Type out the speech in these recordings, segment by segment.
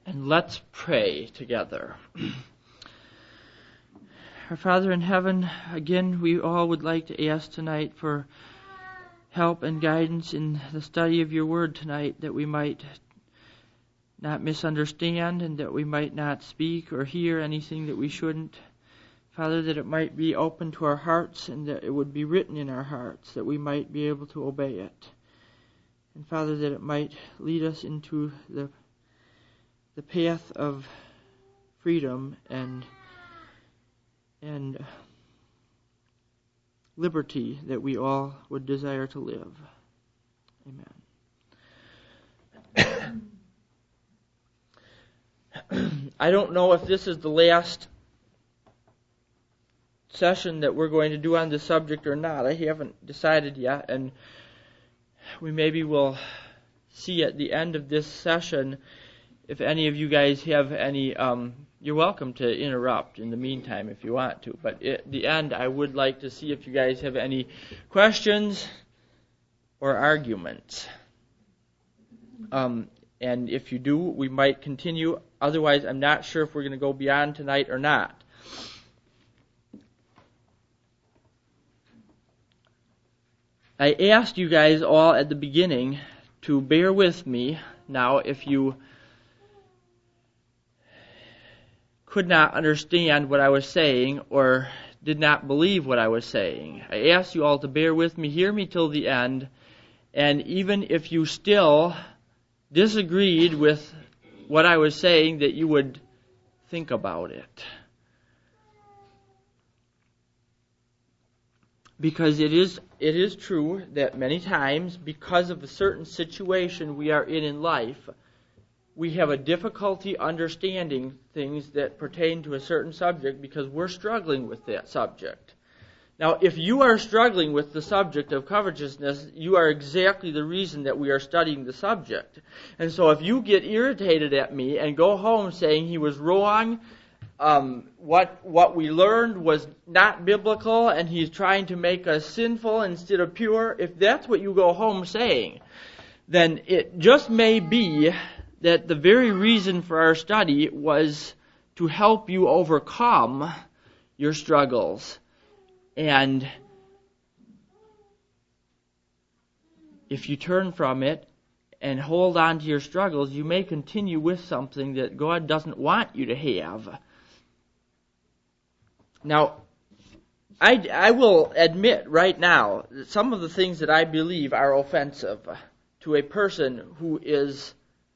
And let's pray together. Our Father in heaven, again, we all would like to ask tonight for help and guidance in the study of your word tonight, that we might not misunderstand and that we might not speak or hear anything that we shouldn't. Father, that it might be open to our hearts and that it would be written in our hearts, that we might be able to obey it. And Father, that it might lead us into the path of freedom and liberty that we all would desire to live. Amen. I don't know if this is the last session that we're going to do on this subject or not. I haven't decided yet, and we maybe will see at the end of this session if any of you guys have any. You're welcome to interrupt in the meantime if you want to, but at the end I would like to see if you guys have any questions or arguments. And if you do, we might continue. Otherwise, I'm not sure if we're going to go beyond tonight or not. I asked you guys all at the beginning to bear with me. Now, if you could not understand what I was saying or did not believe what I was saying, I asked you all to bear with me, hear me till the end, and even if you still disagreed with what I was saying, that you would think about it. Because it is true that many times, because of a certain situation we are in life, we have a difficulty understanding things that pertain to a certain subject because we're struggling with that subject. Now, if you are struggling with the subject of covetousness, you are exactly the reason that we are studying the subject. And so if you get irritated at me and go home saying he was wrong, what we learned was not biblical, and he's trying to make us sinful instead of pure, if that's what you go home saying, then it just may be that the very reason for our study was to help you overcome your struggles. And if you turn from it and hold on to your struggles, you may continue with something that God doesn't want you to have. Now, I will admit right now that some of the things that I believe are offensive to a person who is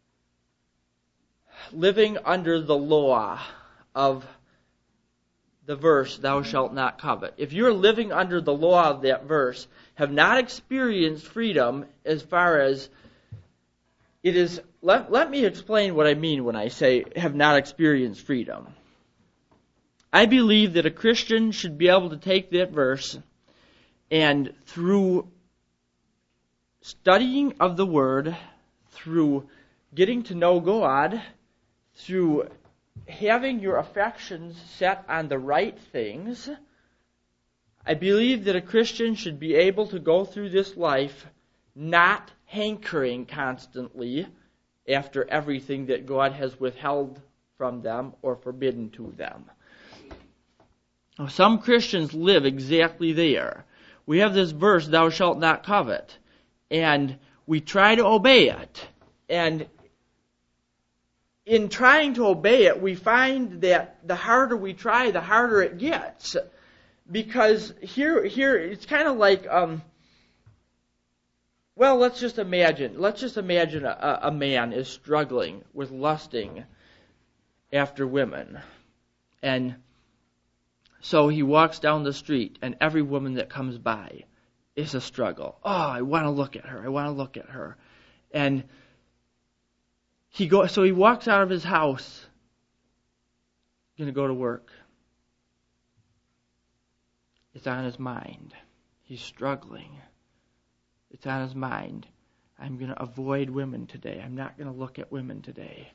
living under the law of the verse, thou shalt not covet. If you're living under the law of that verse, have not experienced freedom as far as it is. Let me explain what I mean when I say have not experienced freedom. I believe that a Christian should be able to take that verse and through studying of the Word, through getting to know God, through having your affections set on the right things, I believe that a Christian should be able to go through this life not hankering constantly after everything that God has withheld from them or forbidden to them. Some Christians live exactly there. We have this verse, thou shalt not covet, and we try to obey it. And in trying to obey it, we find that the harder we try, the harder it gets. Because here it's kind of like, let's just imagine a man is struggling with lusting after women. And so he walks down the street, and every woman that comes by is a struggle. Oh, I want to look at her. And so he walks out of his house, going to go to work. It's on his mind. He's struggling. It's on his mind. I'm going to avoid women today. I'm not going to look at women today.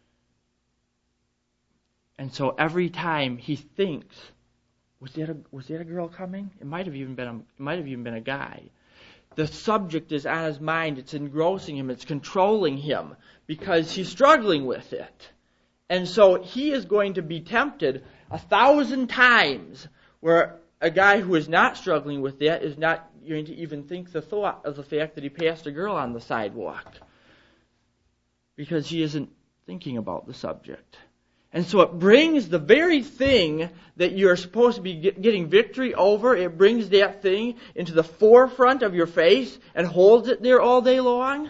And so every time he thinks, was that a girl coming? It might have even been a guy. The subject is on his mind. It's engrossing him. It's controlling him because he's struggling with it. And so he is going to be tempted 1,000 times, where a guy who is not struggling with that is not going to even think the thought of the fact that he passed a girl on the sidewalk, because he isn't thinking about the subject. And so it brings the very thing that you're supposed to be getting victory over, it brings that thing into the forefront of your face and holds it there all day long.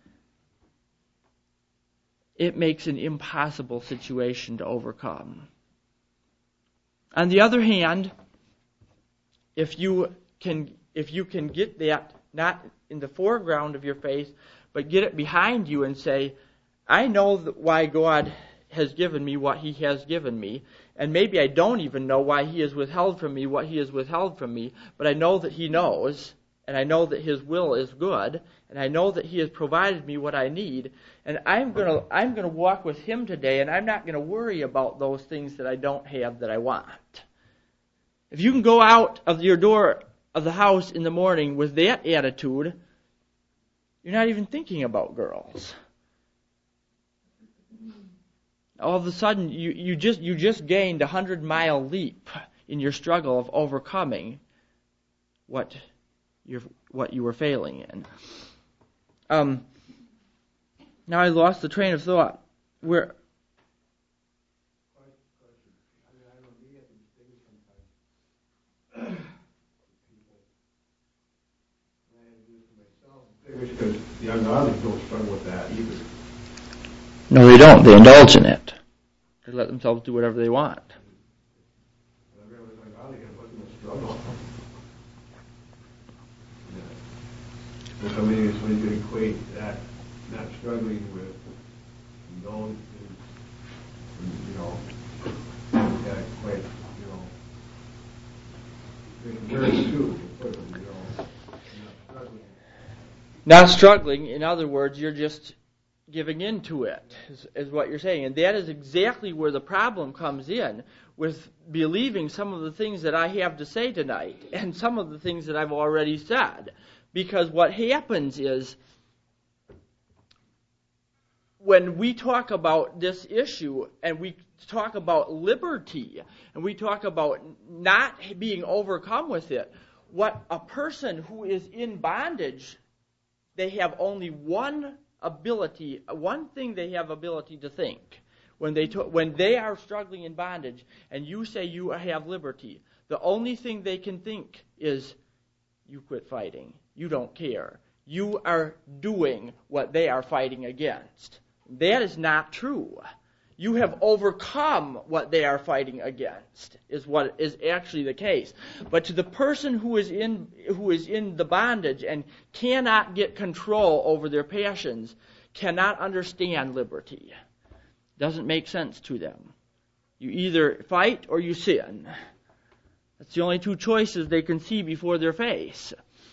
It makes an impossible situation to overcome. On the other hand, if you can get that not in the foreground of your face, but get it behind you and say, I know why God has given me what He has given me, and maybe I don't even know why He has withheld from me what He has withheld from me, but I know that He knows, and I know that His will is good, and I know that He has provided me what I need, and I'm gonna walk with Him today, and I'm not gonna worry about those things that I don't have that I want. If you can go out of your door of the house in the morning with that attitude, you're not even thinking about girls. All of a sudden, you just gained a 100-mile leap in your struggle of overcoming what you were failing in. Now I lost the train of thought. Where? Because the ungodly don't struggle with that either. No, they don't. They indulge in it. They let themselves do whatever they want. Struggle. Somebody could equate that not struggling with known, that quite, very true. Not struggling, in other words, you're just giving in to it, is what you're saying. And that is exactly where the problem comes in, with believing some of the things that I have to say tonight, and some of the things that I've already said. Because what happens is, when we talk about this issue, and we talk about liberty, and we talk about not being overcome with it, what a person who is in bondage, they have only one thing they have ability to think. When they are struggling in bondage, and you say you have liberty, the only thing they can think is, you quit fighting. You don't care. You are doing what they are fighting against. That is not true. You have overcome what they are fighting against, is what is actually the case. But to the person who is in the bondage and cannot get control over their passions, cannot understand liberty. Doesn't make sense to them. You either fight or you sin. That's the only two choices they can see before their face.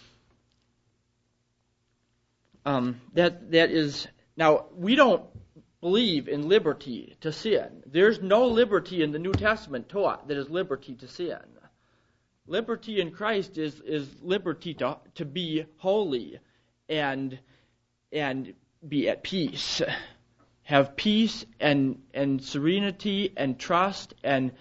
That is, now we don't believe in liberty to sin. There's no liberty in the New Testament taught that is liberty to sin. Liberty in Christ is liberty to be holy and be at peace. Have peace and serenity and trust and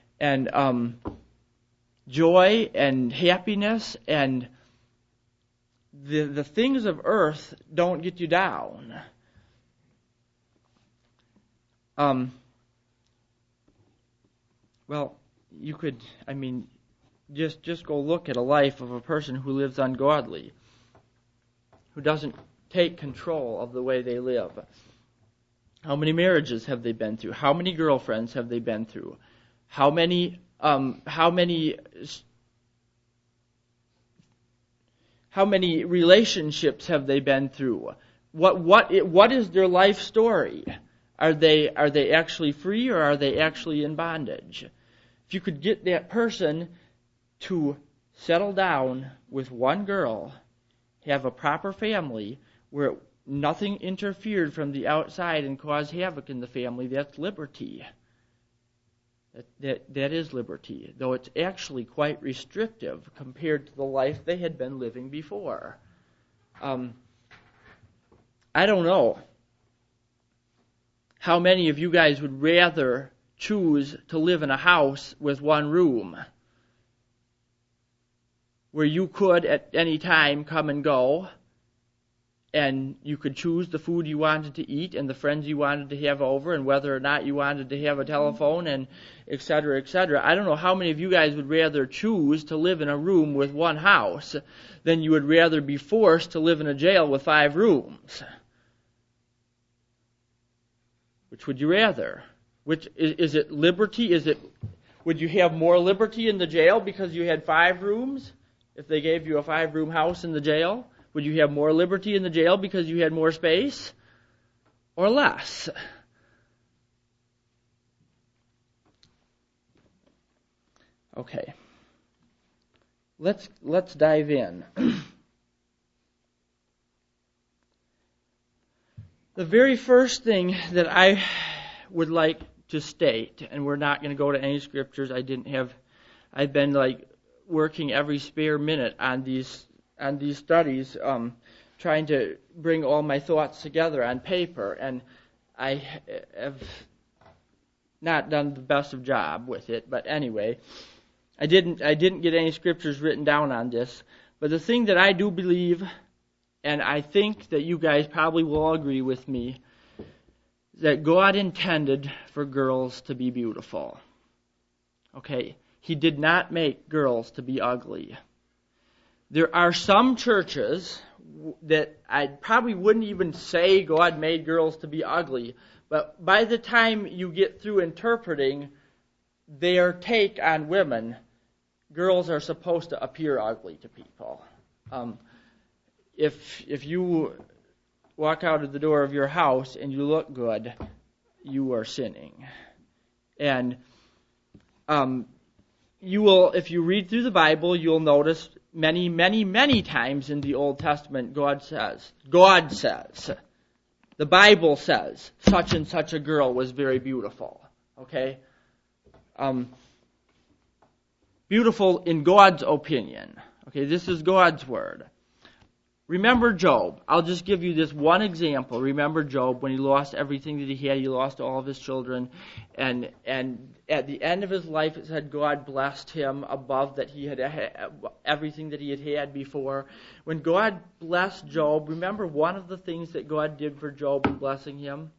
joy and happiness, and the things of earth don't get you down. Well, you could, just go look at a life of a person who lives ungodly, who doesn't take control of the way they live. How many marriages have they been through? How many girlfriends have they been through? How many relationships have they been through? What is their life story? Are they actually free, or are they actually in bondage? If you could get that person to settle down with one girl, have a proper family where nothing interfered from the outside and caused havoc in the family, that's liberty. That is liberty, though it's actually quite restrictive compared to the life they had been living before. I don't know how many of you guys would rather choose to live in a house with one room where you could at any time come and go, and you could choose the food you wanted to eat and the friends you wanted to have over and whether or not you wanted to have a telephone and et cetera, et cetera. I don't know how many of you guys would rather choose to live in a room with one house than you would rather be forced to live in a jail with 5 rooms. Which would you rather? Which is it liberty? Would you have more liberty in the jail because you had 5 rooms? If they gave you a 5-room house in the jail? Would you have more liberty in the jail because you had more space? Or less? Okay. Let's dive in. The very first thing that I would like to state, and we're not going to go to any scriptures. I've been working every spare minute on these studies, trying to bring all my thoughts together on paper, and I have not done the best of job with it. But anyway, I didn't get any scriptures written down on this. But the thing that I do believe, and I think that you guys probably will all agree with me, that God intended for girls to be beautiful. Okay? He did not make girls to be ugly. There are some churches that I probably wouldn't even say God made girls to be ugly, but by the time you get through interpreting their take on women, girls are supposed to appear ugly to people. If you walk out of the door of your house and you look good, you are sinning. And you will, if you read through the Bible, you'll notice many, many, many times in the Old Testament, God says, the Bible says, such and such a girl was very beautiful. Okay? Beautiful in God's opinion. Okay, this is God's word. Remember Job. I'll just give you this one example. Remember Job, when he lost everything that he had, he lost all of his children, and at the end of his life it said God blessed him above that he had everything that he had had before. When God blessed Job, remember one of the things that God did for Job in blessing him?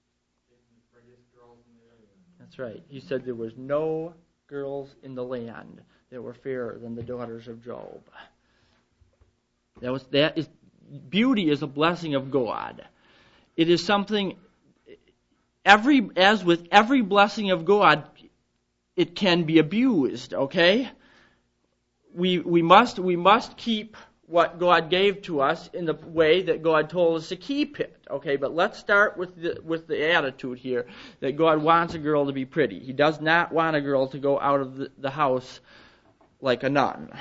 That's right. He said there was no girls in the land that were fairer than the daughters of Job. Beauty is a blessing of God. It is something, as with every blessing of God, it can be abused, okay? We must keep what God gave to us in the way that God told us to keep it, okay? But let's start with the attitude here that God wants a girl to be pretty. He does not want a girl to go out of the house like a nun.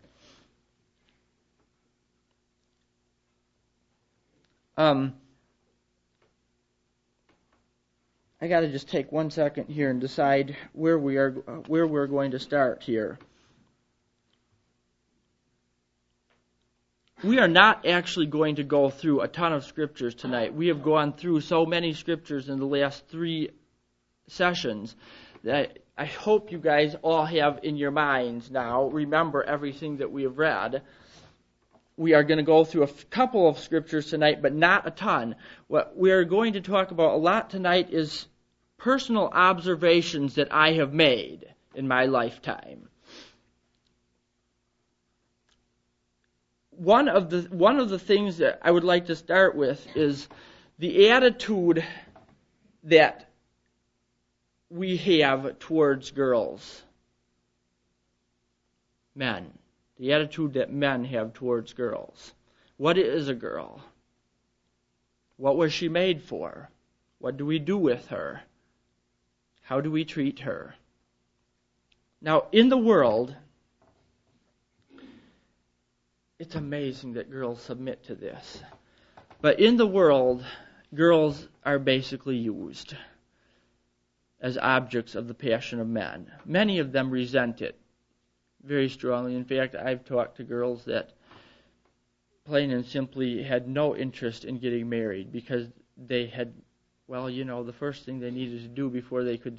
I got to just take 1 second here and decide where we're going to start here. We are not actually going to go through a ton of scriptures tonight. We have gone through so many scriptures in the last 3 sessions that I hope you guys all have in your minds now. Remember everything that we have read. We are going to go through a couple of scriptures tonight, but not a ton. What we are going to talk about a lot tonight is personal observations that I have made in my lifetime. One of the things that I would like to start with is the attitude that we have towards girls. Men. The attitude that men have towards girls. What is a girl? What was she made for? What do we do with her? How do we treat her? Now, in the world, it's amazing that girls submit to this. But in the world, girls are basically used as objects of the passion of men. Many of them resent it very strongly. In fact, I've talked to girls that plain and simply had no interest in getting married because they had Well, the first thing they needed to do before they could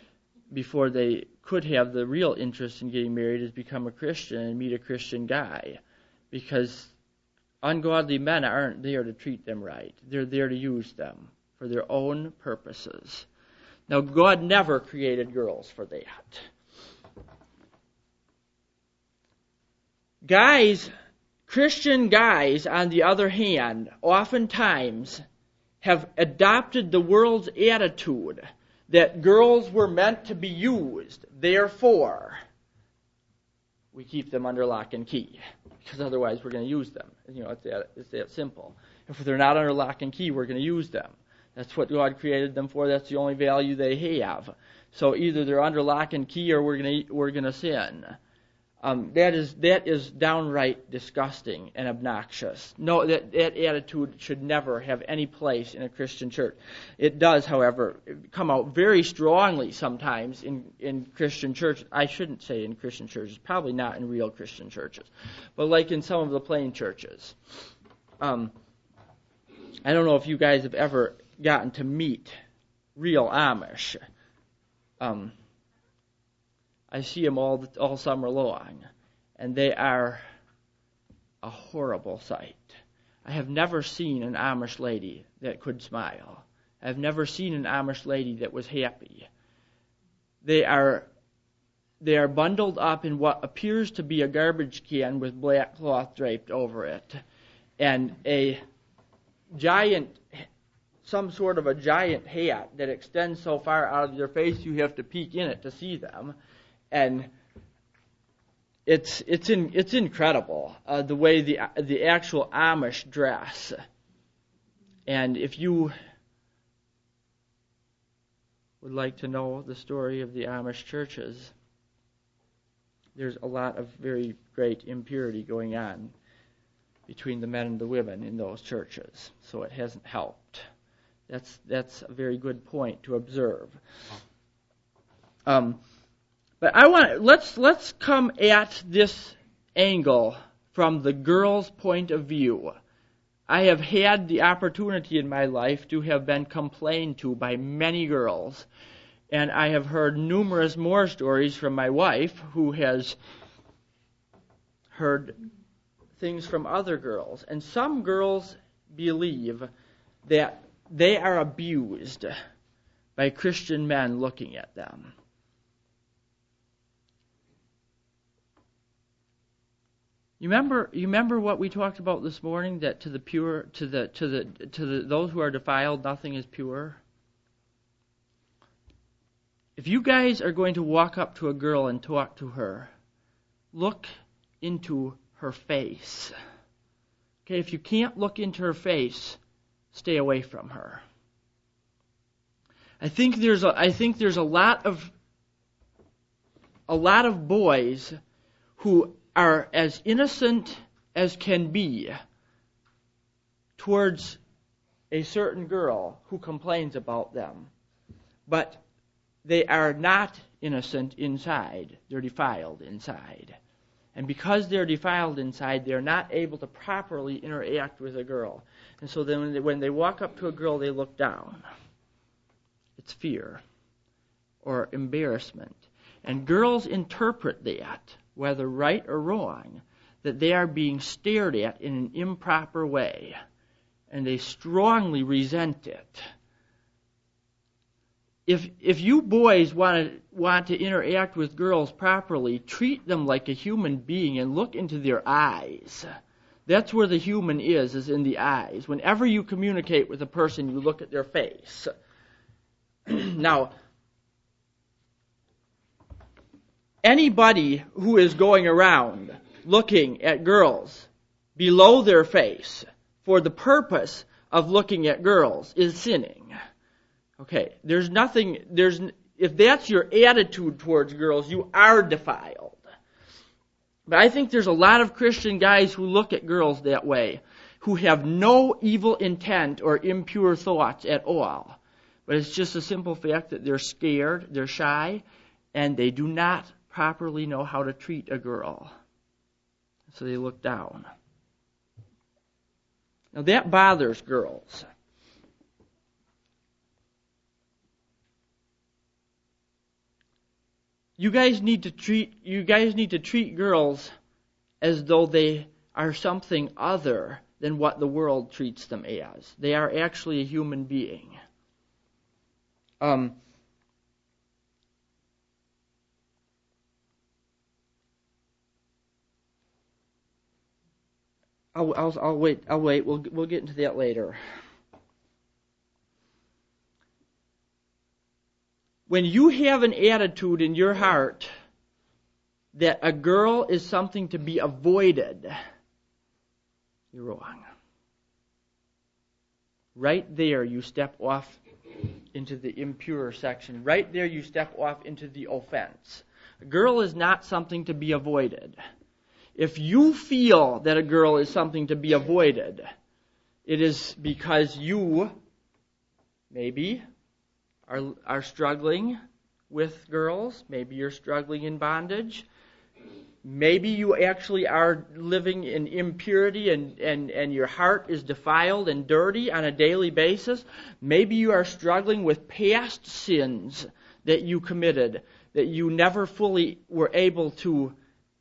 have the real interest in getting married is become a Christian and meet a Christian guy, because ungodly men aren't there to treat them right. They're there to use them for their own purposes. Now, God never created girls for that. Christian guys, on the other hand, oftentimes have adopted the world's attitude that girls were meant to be used. Therefore, we keep them under lock and key, because otherwise we're going to use them. It's that simple. If they're not under lock and key, we're going to use them. That's what God created them for. That's the only value they have. So either they're under lock and key, or we're going to sin. That is downright disgusting and obnoxious. No, that attitude should never have any place in a Christian church. It does, however, come out very strongly sometimes in Christian churches. I shouldn't say in Christian churches, probably not in real Christian churches, but like in some of the plain churches. I don't know if you guys have ever gotten to meet real Amish. I see them all summer long, and they are a horrible sight. I have never seen an Amish lady that could smile. I have never seen an Amish lady that was happy. They are bundled up in what appears to be a garbage can with black cloth draped over it, and some sort of a giant hat that extends so far out of their face you have to peek in it to see them. And it's incredible the way the actual Amish dress. And if you would like to know the story of the Amish churches, there's a lot of very great impurity going on between the men and the women in those churches. So it hasn't helped. That's a very good point to observe. But let's come at this angle from the girl's point of view. I have had the opportunity in my life to have been complained to by many girls, and I have heard numerous more stories from my wife, who has heard things from other girls. And some girls believe that they are abused by Christian men looking at them. You remember what we talked about this morning, that to the pure, to those who are defiled, nothing is pure? If you guys are going to walk up to a girl and talk to her, look into her face. Okay, if you can't look into her face, stay away from her. I think there's a lot of boys who are as innocent as can be towards a certain girl who complains about them. But they are not innocent inside. They're defiled inside. And because they're defiled inside, they're not able to properly interact with a girl. And so then when they walk up to a girl, they look down. It's fear or embarrassment. And girls interpret that, whether right or wrong, that they are being stared at in an improper way, and they strongly resent it. If you boys want to interact with girls properly, treat them like a human being and look into their eyes. That's where the human is in the eyes. Whenever you communicate with a person, you look at their face. Now, anybody who is going around looking at girls below their face for the purpose of looking at girls is sinning. Okay, if that's your attitude towards girls, you are defiled. But I think there's a lot of Christian guys who look at girls that way, who have no evil intent or impure thoughts at all. But it's just a simple fact that they're scared, they're shy, and they do not properly know how to treat a girl. So they look down. Now that bothers girls. you guys need to treat girls as though they are something other than what the world treats them as. They are actually a human being. I'll wait. We'll get into that later. When you have an attitude in your heart that a girl is something to be avoided, you're wrong. Right there you step off into the impure section. Right there you step off into the offense. A girl is not something to be avoided. If you feel that a girl is something to be avoided, it is because you maybe are struggling with girls. Maybe you're struggling in bondage. Maybe you actually are living in impurity and your heart is defiled and dirty on a daily basis. Maybe you are struggling with past sins that you committed, that you never fully were able to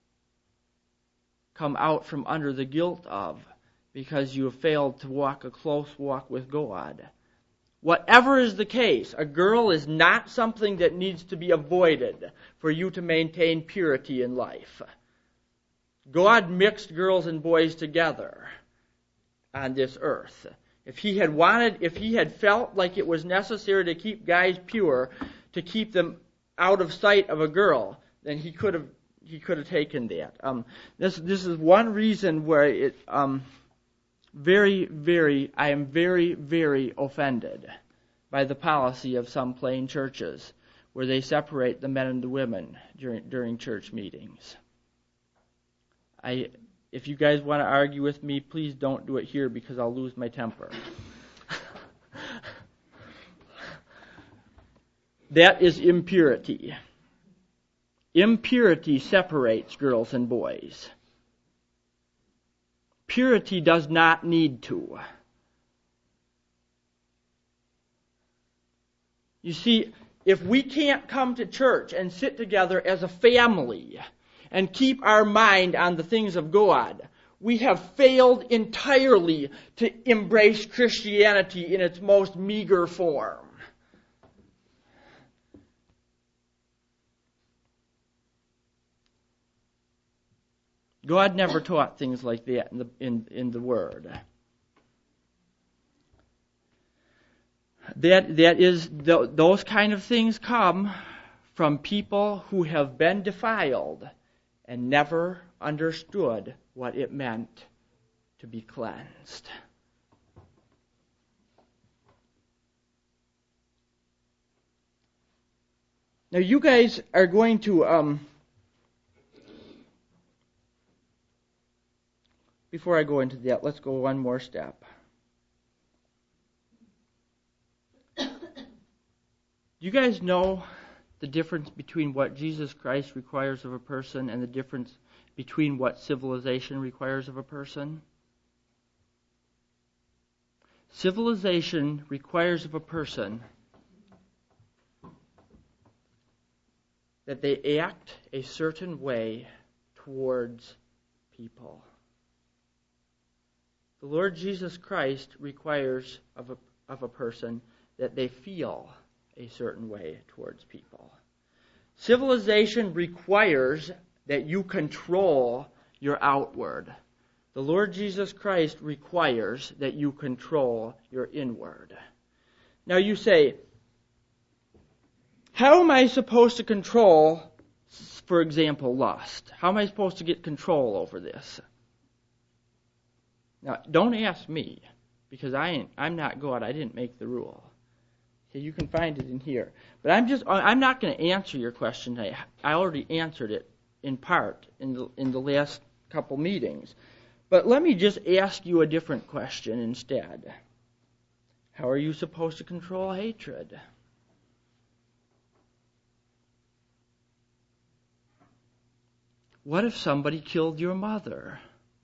come out from under the guilt of because you have failed to walk a close walk with God. Whatever is the case, a girl is not something that needs to be avoided for you to maintain purity in life. God mixed girls and boys together on this earth. If he had felt like it was necessary to keep guys pure, to keep them out of sight of a girl, then he could have taken that. This is one reason where I am very, very offended by the policy of some plain churches where they separate the men and the women during church meetings. If you guys want to argue with me, please don't do it here because I'll lose my temper. That is impurity. Impurity separates girls and boys. Purity does not need to. You see, if we can't come to church and sit together as a family and keep our mind on the things of God, we have failed entirely to embrace Christianity in its most meager form. God never taught things like that in the Word. Those kind of things come from people who have been defiled and never understood what it meant to be cleansed. Now you guys are going to before I go into that, let's go one more step. You guys know the difference between what Jesus Christ requires of a person and the difference between what civilization requires of a person? Civilization requires of a person that they act a certain way towards people. The Lord Jesus Christ requires of a person that they feel a certain way towards people. Civilization requires that you control your outward. The Lord Jesus Christ requires that you control your inward. Now you say, how am I supposed to control, for example, lust? How am I supposed to get control over this? Now, don't ask me, because I'm not God. I didn't make the rule. Okay, you can find it in here. But I'm not going to answer your question today. I already answered it in part in the last couple meetings. But let me just ask you a different question instead. How are you supposed to control hatred? What if somebody killed your mother?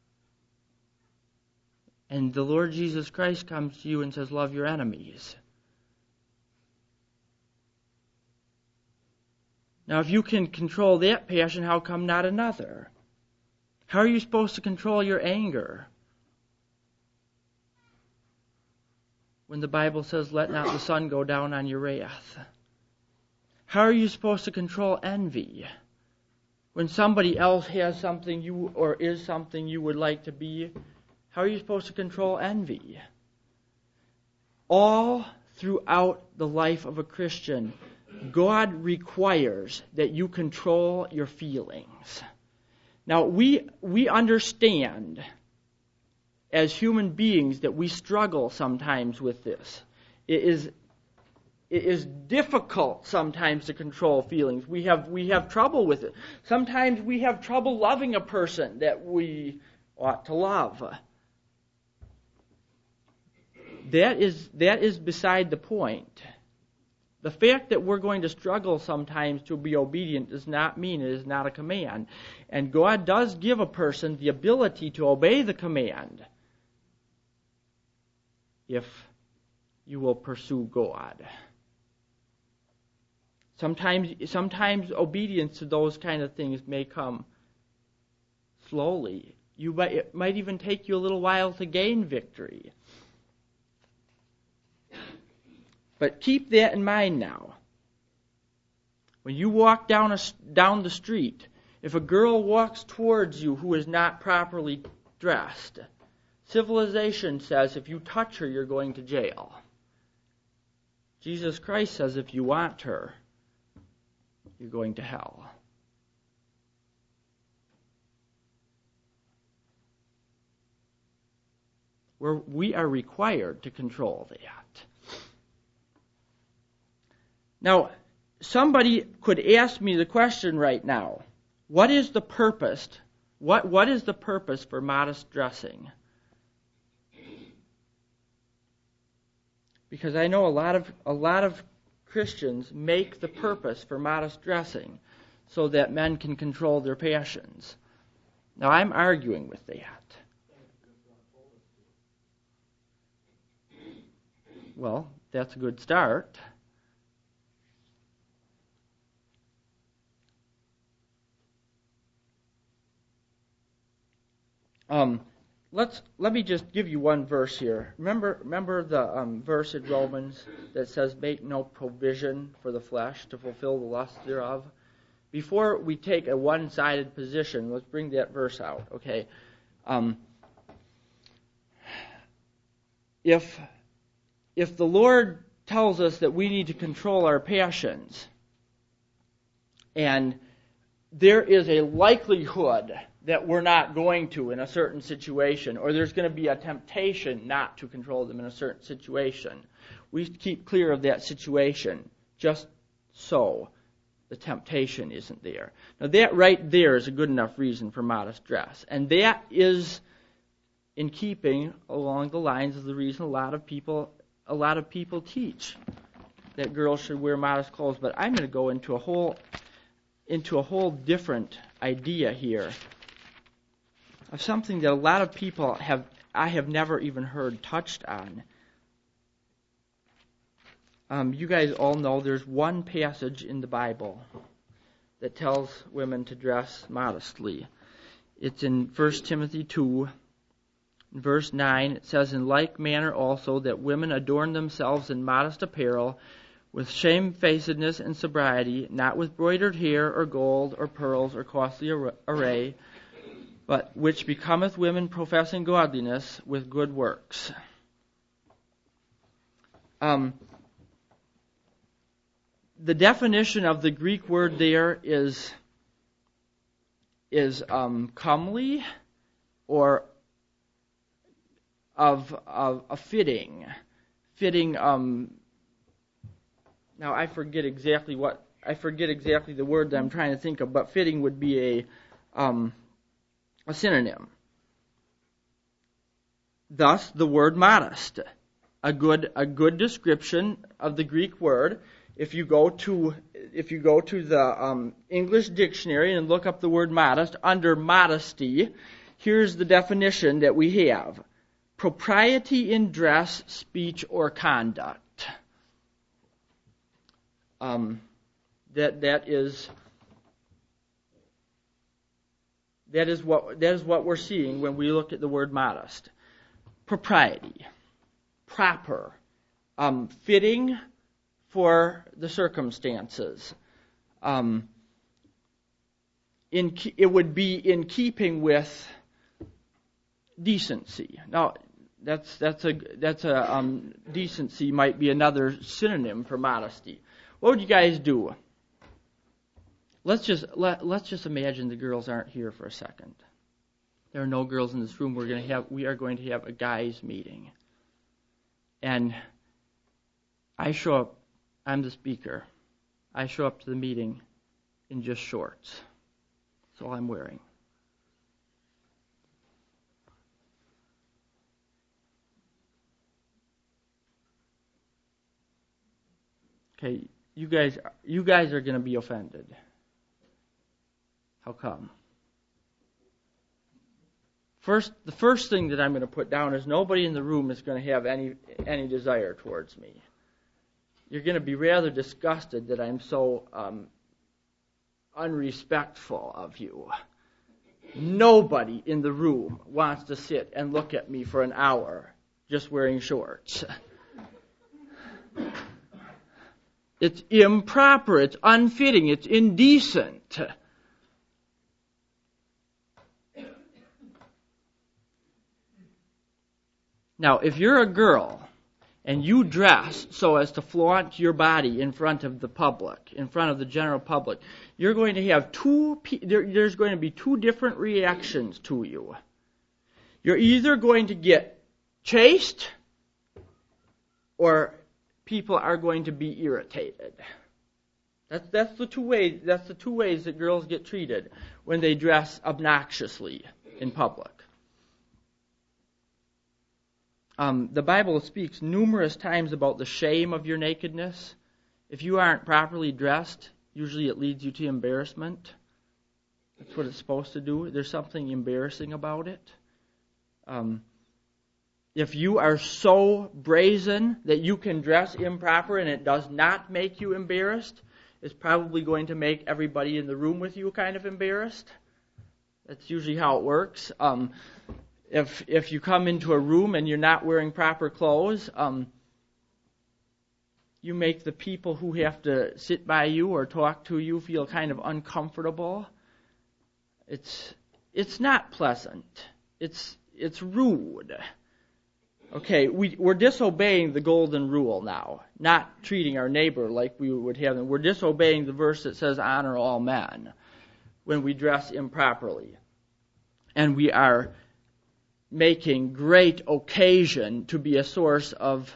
And the Lord Jesus Christ comes to you and says, love your enemies. Now, if you can control that passion, how come not another? How are you supposed to control your anger when the Bible says, let not the sun go down on your wrath? How are you supposed to control envy when somebody else has something you or is something you would like to be? How are you supposed to control envy? All throughout the life of a Christian, God requires that you control your feelings. Now, we understand as human beings that we struggle sometimes with this. It is difficult sometimes to control feelings. We have trouble with it. Sometimes we have trouble loving a person that we ought to love. That is beside the point. The fact that we're going to struggle sometimes to be obedient does not mean it is not a command. And God does give a person the ability to obey the command if you will pursue God. Sometimes obedience to those kind of things may come slowly. It might even take you a little while to gain victory. But keep that in mind now. When you walk down the street, if a girl walks towards you who is not properly dressed, civilization says if you touch her, you're going to jail. Jesus Christ says if you want her, you're going to hell. We are required to control that. Now, somebody could ask me the question right now, what is the purpose? What is the purpose for modest dressing? Because I know a lot of Christians make the purpose for modest dressing so that men can control their passions. Now, I'm arguing with that. Well, that's a good start. Let me just give you one verse here. Remember the verse in Romans that says, "Make no provision for the flesh to fulfill the lust thereof." Before we take a one-sided position, let's bring that verse out. Okay. If the Lord tells us that we need to control our passions, and there is a likelihood that we're not going to in a certain situation, or there's going to be a temptation not to control them in a certain situation, we keep clear of that situation just so the temptation isn't there. Now that right there is a good enough reason for modest dress, and that is in keeping along the lines of the reason a lot of people teach that girls should wear modest clothes. But I'm going to go into a whole different idea here of something that a lot of people I have never even heard touched on. You guys all know there's one passage in the Bible that tells women to dress modestly. It's in 1 Timothy 2, verse 9. It says, "In like manner also that women adorn themselves in modest apparel, with shamefacedness and sobriety, not with broidered hair or gold or pearls or costly array, but which becometh women professing godliness with good works." The definition of the Greek word there is comely, or of a fitting. Now I forget exactly the word that I'm trying to think of, but fitting would be a synonym. Thus, the word modest, a good description of the Greek word. If you go to the English dictionary and look up the word modest, under modesty, here's the definition that we have: propriety in dress, speech, or conduct. That is what we're seeing when we look at the word modest. Propriety, proper, fitting for the circumstances. It would be in keeping with decency. Now, that's a decency might be another synonym for modesty. What would you guys do? Let's just imagine the girls aren't here for a second. There are no girls in this room. We are going to have a guys' meeting. And I show up, I'm the speaker. I show up to the meeting in just shorts. That's all I'm wearing. Okay, you guys are going to be offended. How come? The first thing that I'm going to put down is nobody in the room is going to have any desire towards me. You're going to be rather disgusted that I'm so unrespectful of you. Nobody in the room wants to sit and look at me for an hour just wearing shorts. It's improper, it's unfitting, it's indecent. Now, if you're a girl and you dress so as to flaunt your body in front of the public, in front of the general public, you're going to have there's going to be two different reactions to you. You're either going to get chased or people are going to be irritated. That's the two ways that girls get treated when they dress obnoxiously in public. The Bible speaks numerous times about the shame of your nakedness. If you aren't properly dressed, usually it leads you to embarrassment. That's what it's supposed to do. There's something embarrassing about it. If you are so brazen that you can dress improper and it does not make you embarrassed, it's probably going to make everybody in the room with you kind of embarrassed. That's usually how it works. If you come into a room and you're not wearing proper clothes, you make the people who have to sit by you or talk to you feel kind of uncomfortable. It's not pleasant. It's rude. Okay, we're disobeying the golden rule now, not treating our neighbor like we would have them. We're disobeying the verse that says honor all men when we dress improperly. And we are making great occasion to be a source of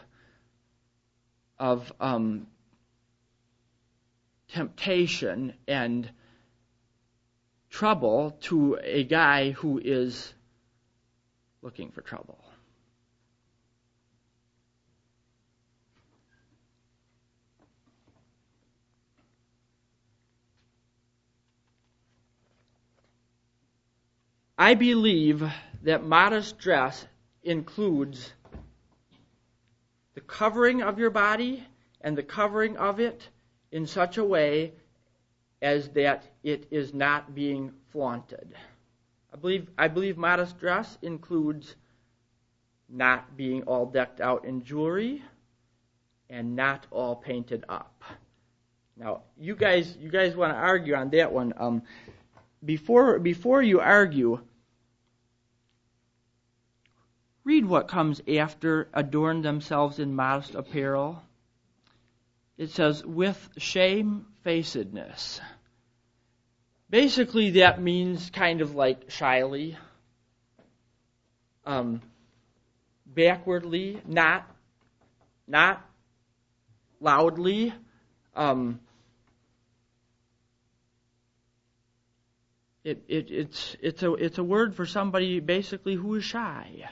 temptation and trouble to a guy who is looking for trouble. I believe that modest dress includes the covering of your body and the covering of it in such a way as that it is not being flaunted. I believe modest dress includes not being all decked out in jewelry and not all painted up. Now, you guys want to argue on that one. Before you argue, read what comes after adorn themselves in modest apparel. It says, with shamefacedness. Basically, that means kind of like shyly, backwardly, not loudly. It's a word for somebody basically who is shy.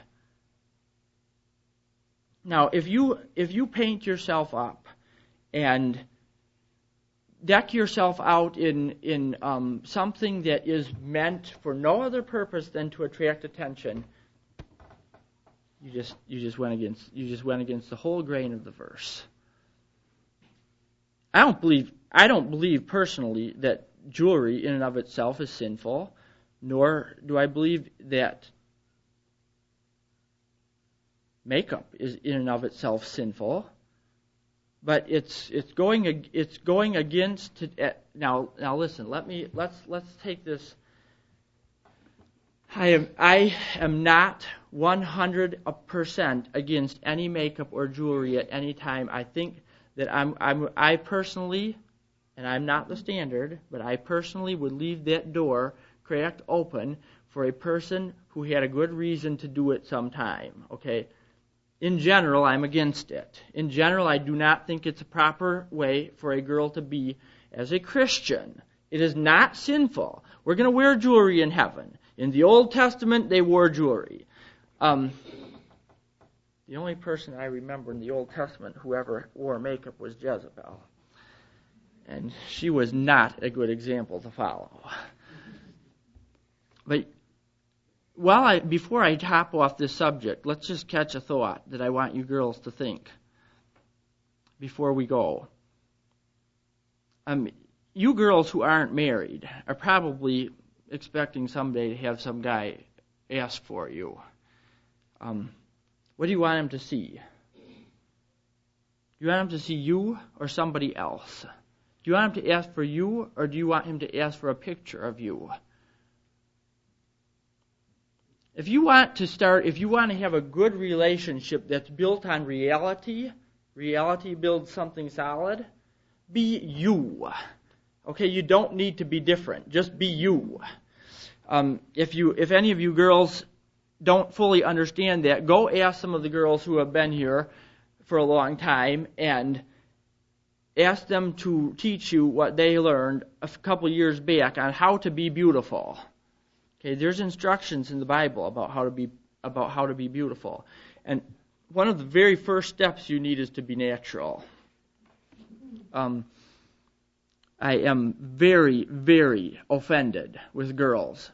Now, if you paint yourself up and deck yourself out in something that is meant for no other purpose than to attract attention, you just went against the whole grain of the verse. I don't believe I don't believe personally that jewelry in and of itself is sinful, nor do I believe that makeup is in and of itself sinful. But it's going against now listen. Let's take this. I am not 100% against any makeup or jewelry at any time. I think that I personally, and I'm not the standard, but I personally would leave that door cracked open for a person who had a good reason to do it sometime. Okay. In general, I'm against it. In general, I do not think it's a proper way for a girl to be as a Christian. It is not sinful. We're going to wear jewelry in heaven. In the Old Testament, they wore jewelry. The only person I remember in the Old Testament who ever wore makeup was Jezebel. And she was not a good example to follow. But before I hop off this subject, let's just catch a thought that I want you girls to think before we go. You girls who aren't married are probably expecting someday to have some guy ask for you. What do you want him to see? Do you want him to see you or somebody else? Do you want him to ask for you, or do you want him to ask for a picture of you? If you want to have a good relationship that's built on reality builds something solid, be you. Okay, you don't need to be different. Just be you. If any of you girls don't fully understand that, go ask some of the girls who have been here for a long time and ask them to teach you what they learned a couple years back on how to be beautiful. Okay, there's instructions in the Bible about how to be beautiful. And one of the very first steps you need is to be natural. I am very, very offended with girls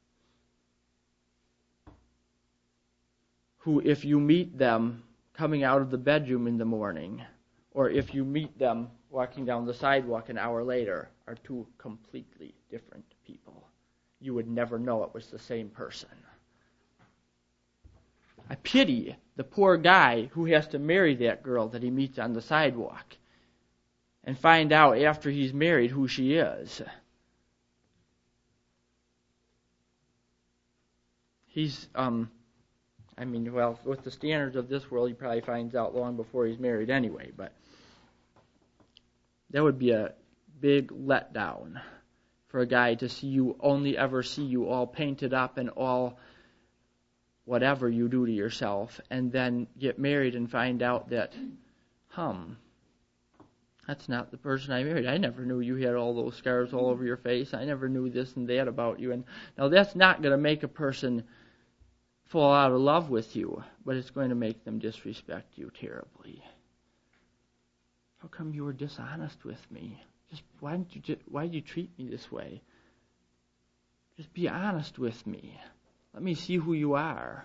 who, if you meet them coming out of the bedroom in the morning, or if you meet them walking down the sidewalk an hour later, are two completely different people. You would never know it was the same person. I pity the poor guy who has to marry that girl that he meets on the sidewalk and find out after he's married who she is. With the standards of this world, he probably finds out long before he's married anyway, but that would be a big letdown for a guy to ever see you all painted up and all whatever you do to yourself, and then get married and find out that, that's not the person I married. I never knew you had all those scars all over your face. I never knew this and that about you. And now that's not going to make a person fall out of love with you, but it's going to make them disrespect you terribly. How come you were dishonest with me? Why did you treat me this way? Just be honest with me. Let me see who you are.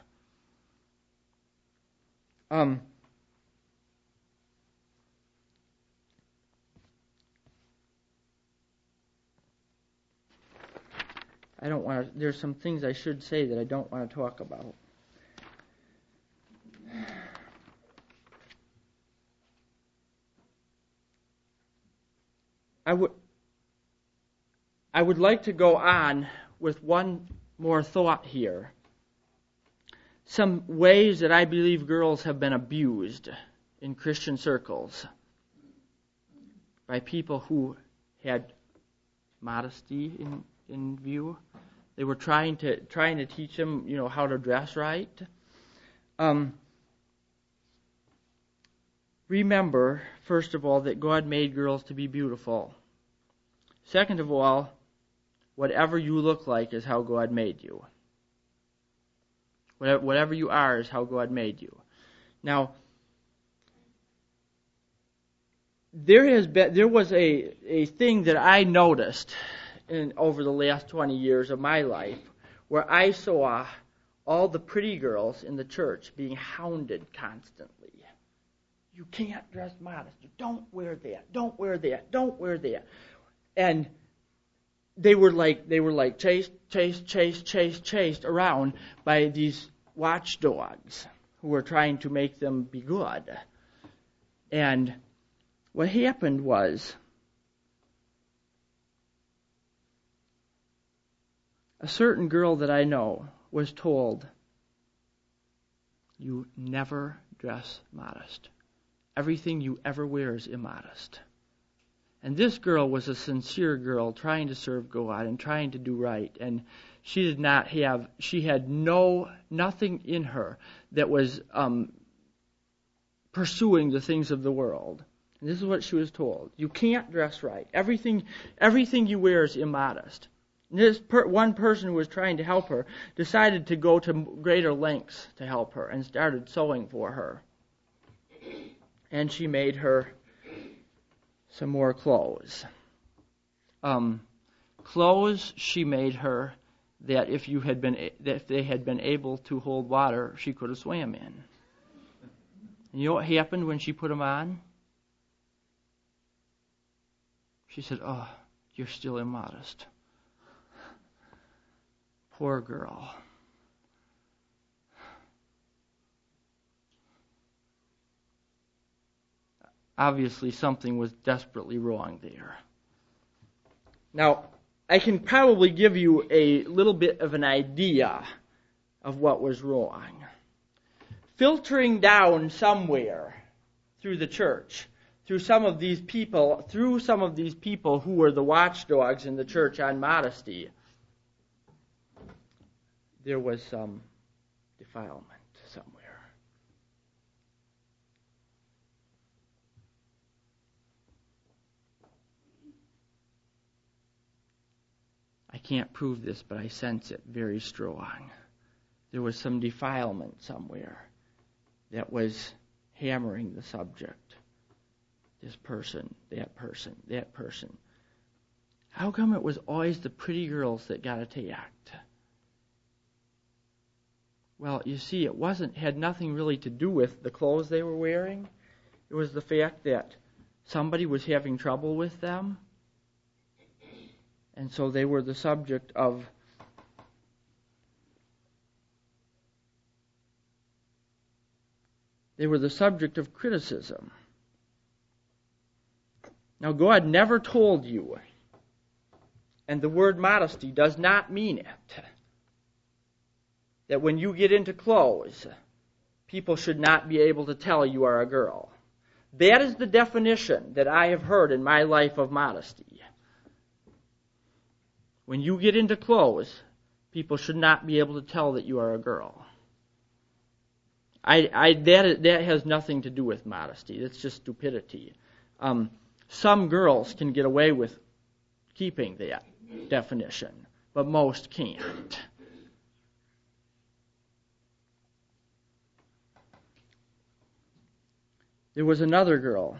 There's some things I should say that I don't want to talk about. I would like to go on with one more thought here. Some ways that I believe girls have been abused in Christian circles by people who had modesty in view. They were trying to teach them, how to dress right. Remember, first of all, that God made girls to be beautiful. Second of all, whatever you look like is how God made you. Whatever you are is how God made you. Now, there was a thing that I noticed over the last 20 years of my life, where I saw all the pretty girls in the church being hounded constantly. You can't dress modest. You don't wear that. Don't wear that. Don't wear that. And they were like chased around by these watchdogs who were trying to make them be good. And what happened was a certain girl that I know was told, you never dress modest. Everything you ever wear is immodest. And this girl was a sincere girl trying to serve God and trying to do right. And she had nothing in her that was pursuing the things of the world. And this is what she was told. You can't dress right. Everything you wear is immodest. And this one person who was trying to help her decided to go to greater lengths to help her and started sewing for her. And she made her some more clothes. Clothes she made her that if they had been able to hold water, she could have swam in. And you know what happened when she put them on? She said, "Oh, you're still immodest." Poor girl. Obviously, something was desperately wrong there. Now, I can probably give you a little bit of an idea of what was wrong. Filtering down somewhere through the church, through some of these people who were the watchdogs in the church on modesty, there was some defilement somewhere. I can't prove this, but I sense it very strong. There was some defilement somewhere that was hammering the subject. This person, that person, that person. How come it was always the pretty girls that got attacked? Well, you see, had nothing really to do with the clothes they were wearing. It was the fact that somebody was having trouble with them. And so they were the subject of criticism. Now, God never told you, and the word modesty does not mean it, that when you get into clothes, people should not be able to tell you are a girl. That is the definition that I have heard in my life of modesty. When you get into clothes, people should not be able to tell that you are a girl. That has nothing to do with modesty. That's just stupidity. Some girls can get away with keeping that definition, but most can't. There was another girl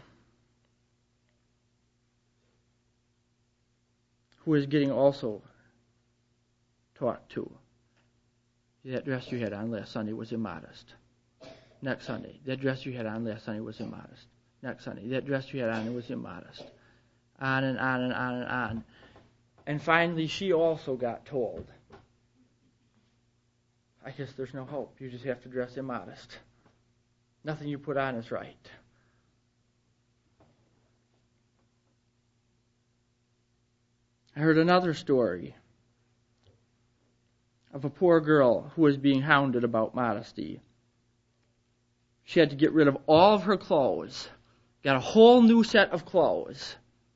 who was getting also taught to. That dress you had on last Sunday was immodest. Next Sunday, that dress you had on last Sunday was immodest. Next Sunday, that dress you had on was immodest. On and on and on and on. And finally, she also got told, I guess there's no hope. You just have to dress immodest. Nothing you put on is right. I heard another story of a poor girl who was being hounded about modesty. She had to get rid of all of her clothes, got a whole new set of clothes.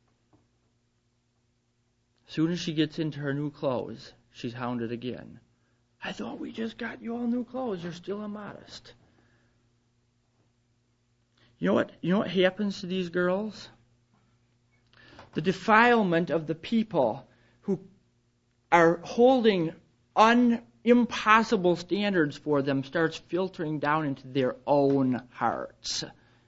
As soon as she gets into her new clothes, she's hounded again. I thought we just got you all new clothes. You're still immodest. You know what happens to these girls? The defilement of the people who are holding impossible standards for them starts filtering down into their own hearts.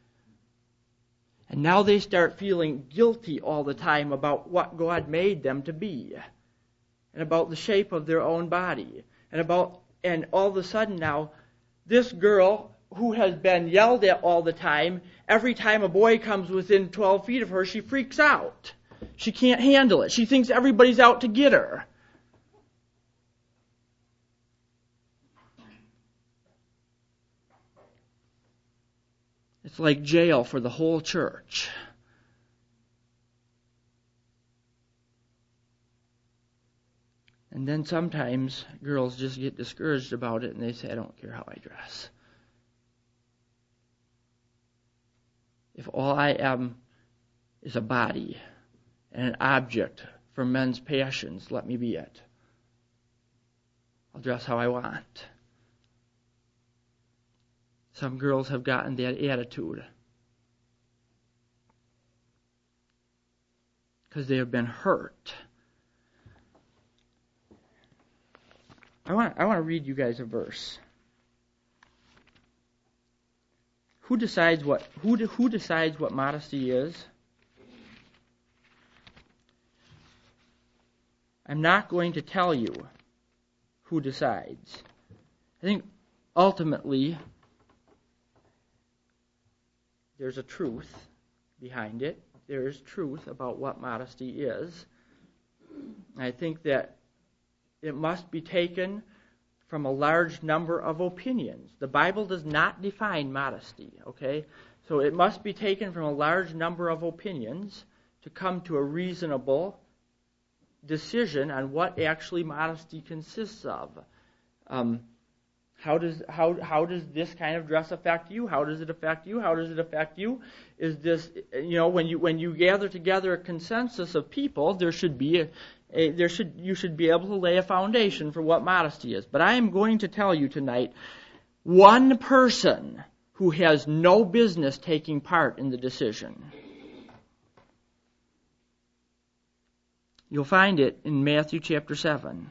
And now they start feeling guilty all the time about what God made them to be, and about the shape of their own body, and all of a sudden now, this girl who has been yelled at all the time, every time a boy comes within 12 feet of her, she freaks out. She can't handle it. She thinks everybody's out to get her. It's like jail for the whole church. And then sometimes girls just get discouraged about it and they say, I don't care how I dress. If all I am is a body and an object for men's passions, let me be it. I'll dress how I want. Some girls have gotten that attitude because they have been hurt. I want to read you guys a verse. Who decides what modesty is? I'm not going to tell you who decides. I think ultimately there's a truth behind it. There is truth about what modesty is. I think that it must be taken from a large number of opinions. The Bible does not define modesty, okay? So it must be taken from a large number of opinions to come to a reasonable decision on what actually modesty consists of. How does this kind of dress affect you? How does it affect you? How does it affect you? Is this, when you gather together a consensus of people, you should be able to lay a foundation for what modesty is. But I am going to tell you tonight one person who has no business taking part in the decision. You'll find it in Matthew chapter 7,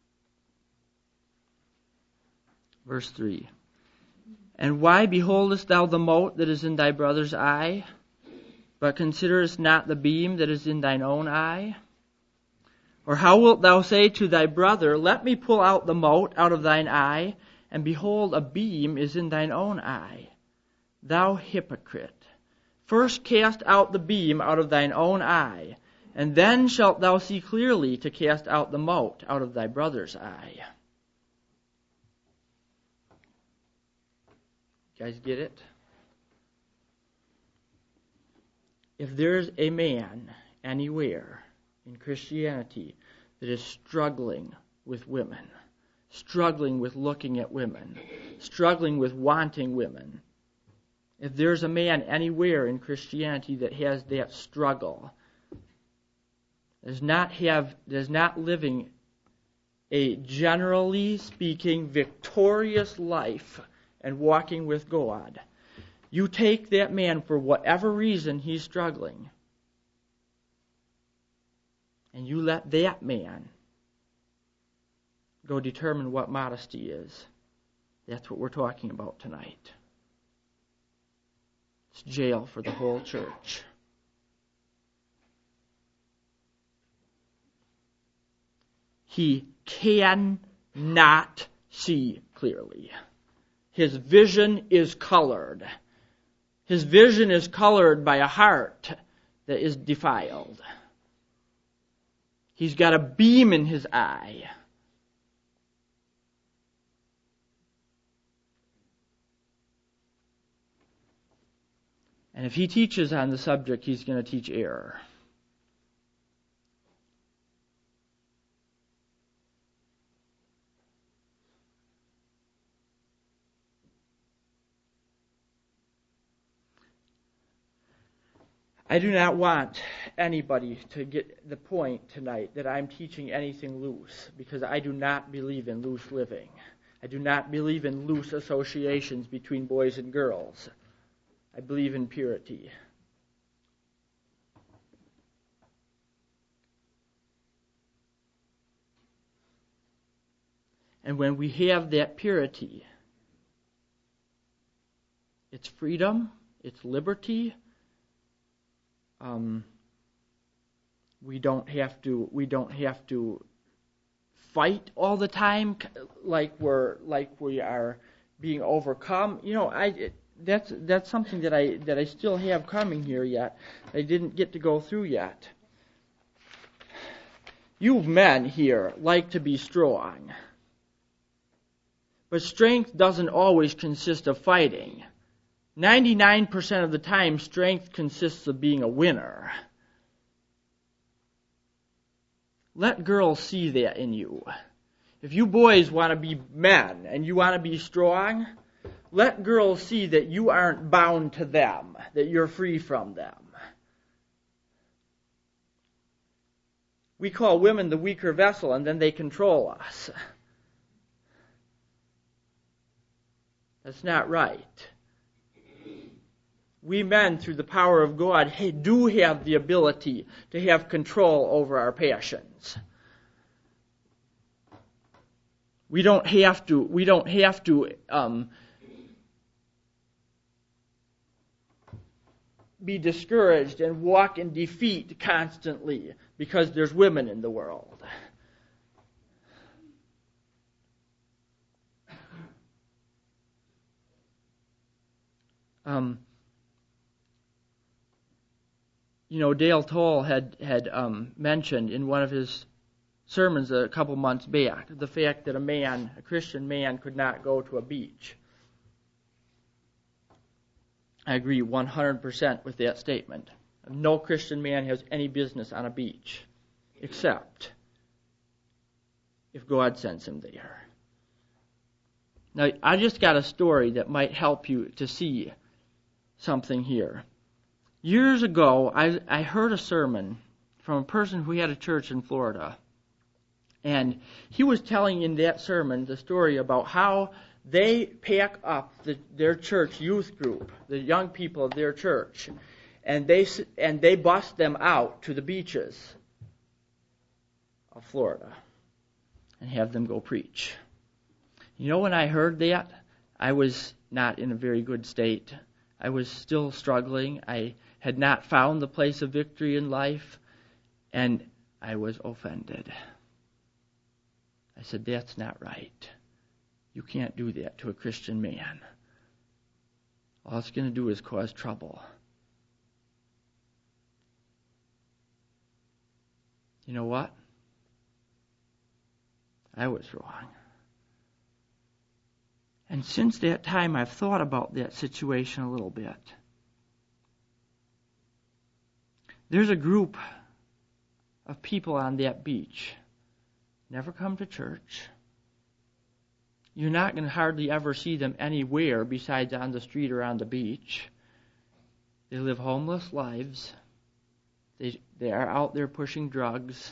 verse 3. And why beholdest thou the mote that is in thy brother's eye, but considerest not the beam that is in thine own eye? Or how wilt thou say to thy brother, let me pull out the mote out of thine eye, and behold, a beam is in thine own eye? Thou hypocrite, first cast out the beam out of thine own eye, and then shalt thou see clearly to cast out the mote out of thy brother's eye. You guys get it? If there's a man anywhere in Christianity that is struggling with women, struggling with looking at women, struggling with wanting women, if there's a man anywhere in Christianity that has that struggle, does not living a generally speaking victorious life and walking with God, you take that man for whatever reason he's struggling, and you let that man go determine what modesty is. That's what we're talking about tonight. It's jail for the whole church. He cannot see clearly. His vision is colored. His vision is colored by a heart that is defiled. He's got a beam in his eye. And if he teaches on the subject, he's going to teach error. I do not want anybody to get the point tonight that I'm teaching anything loose, because I do not believe in loose living. I do not believe in loose associations between boys and girls. I believe in purity. And when we have that purity, it's freedom, it's liberty. We don't have to fight all the time like we are being overcome. That's something that I still have coming here yet. I didn't get to go through yet. You men here like to be strong. But strength doesn't always consist of fighting. 99% of the time, strength consists of being a winner. Let girls see that in you. If you boys want to be men and you want to be strong, let girls see that you aren't bound to them, that you're free from them. We call women the weaker vessel, and then they control us. That's not right. We men, through the power of God, do have the ability to have control over our passions. We don't have to be discouraged and walk in defeat constantly because there's women in the world. Dale Toll had mentioned in one of his sermons a couple months back the fact that a Christian man, could not go to a beach. I agree 100% with that statement. No Christian man has any business on a beach, except if God sends him there. Now, I just got a story that might help you to see something here. Years ago, I heard a sermon from a person who had a church in Florida. And he was telling in that sermon the story about how they pack up their church youth group, the young people of their church, and they bus them out to the beaches of Florida and have them go preach. When I heard that, I was not in a very good state. I was still struggling. I had not found the place of victory in life, and I was offended. I said, that's not right. You can't do that to a Christian man. All it's going to do is cause trouble. You know what? I was wrong. And since that time, I've thought about that situation a little bit. There's a group of people on that beach. Never come to church. You're not going to hardly ever see them anywhere besides on the street or on the beach. They live homeless lives. They are out there pushing drugs.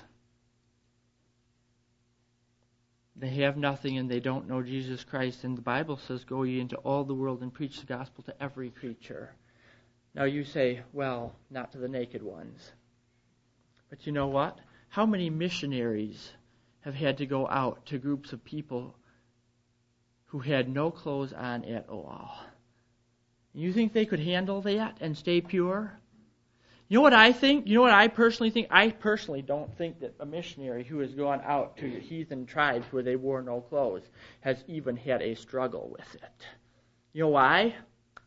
They have nothing and they don't know Jesus Christ. And the Bible says, go ye into all the world and preach the gospel to every creature. Now you say, well, not to the naked ones. But you know what? How many missionaries have had to go out to groups of people who had no clothes on at all? You think they could handle that and stay pure? You know what I think? You know what I personally think? I personally don't think that a missionary who has gone out to heathen tribes where they wore no clothes has even had a struggle with it. You know why?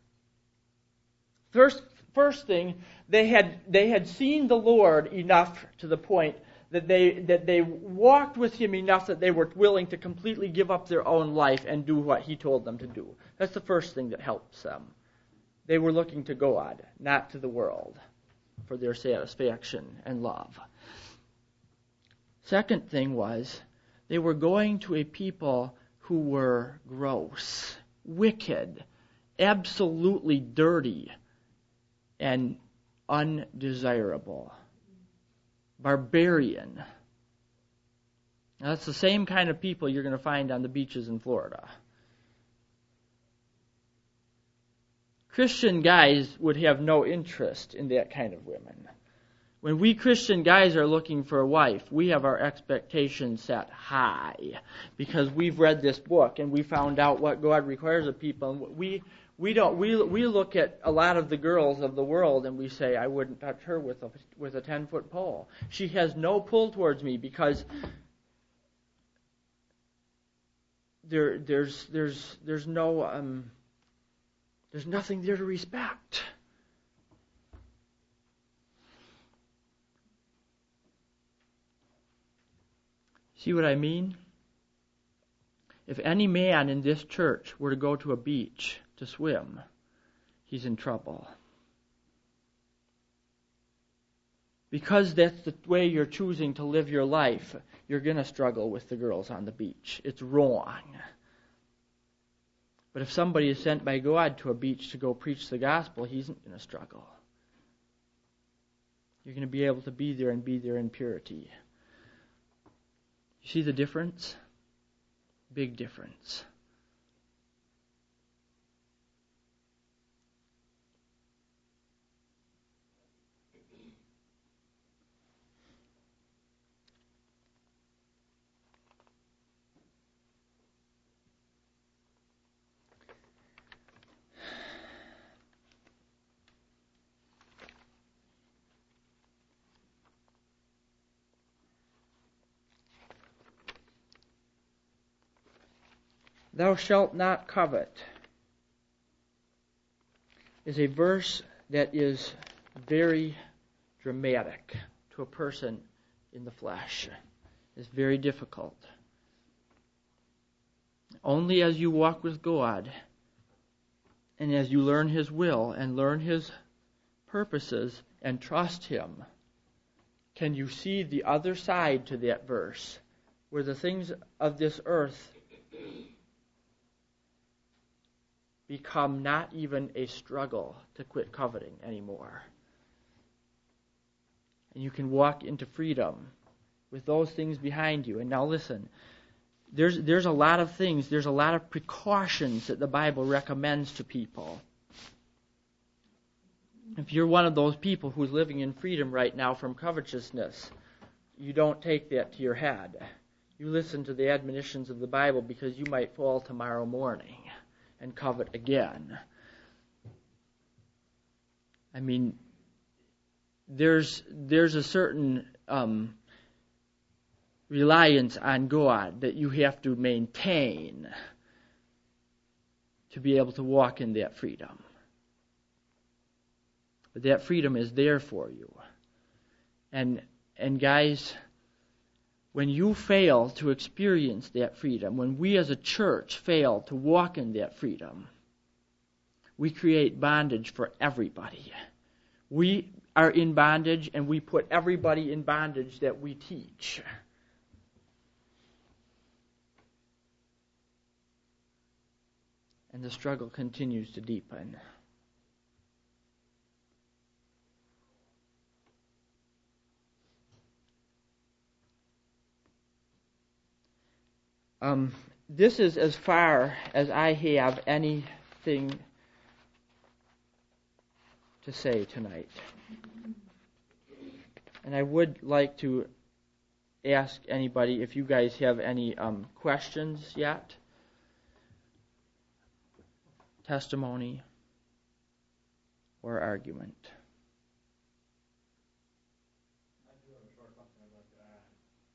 First thing, they had seen the Lord enough to the point that they walked with Him enough that they were willing to completely give up their own life and do what He told them to do. That's the first thing that helps them. They were looking to God, not to the world, for their satisfaction and love. Second thing was, they were going to a people who were gross, wicked, absolutely dirty, and undesirable. Barbarian. Now, that's the same kind of people you're going to find on the beaches in Florida. Christian guys would have no interest in that kind of women. When we Christian guys are looking for a wife, we have our expectations set high because we've read this book and we found out what God requires of people. And we look at a lot of the girls of the world and we say, I wouldn't touch her with a 10-foot pole. She has no pull towards me because there's no there's nothing there to respect. See what I mean? If any man in this church were to go to a beach to swim, he's in trouble. Because that's the way you're choosing to live your life, you're going to struggle with the girls on the beach. It's wrong. But if somebody is sent by God to a beach to go preach the gospel, he isn't going to struggle. You're going to be able to be there and be there in purity. You see the difference? Big difference. Thou shalt not covet is a verse that is very dramatic to a person in the flesh. It's very difficult. Only as you walk with God and as you learn His will and learn His purposes and trust Him can you see the other side to that verse, where the things of this earth become not even a struggle to quit coveting anymore. And you can walk into freedom with those things behind you. And now listen, there's a lot of things, there's a lot of precautions that the Bible recommends to people. If you're one of those people who's living in freedom right now from covetousness, you don't take that to your head. You listen to the admonitions of the Bible because you might fall tomorrow morning and covet again. I mean, there's a certain reliance on God that you have to maintain to be able to walk in that freedom. But that freedom is there for you. And guys, when you fail to experience that freedom, when we as a church fail to walk in that freedom, we create bondage for everybody. We are in bondage, and we put everybody in bondage that we teach. And the struggle continues to deepen. This is as far as I have anything to say tonight. And I would like to ask anybody if you guys have any questions yet. Testimony or argument. I do have a short question I'd like to add.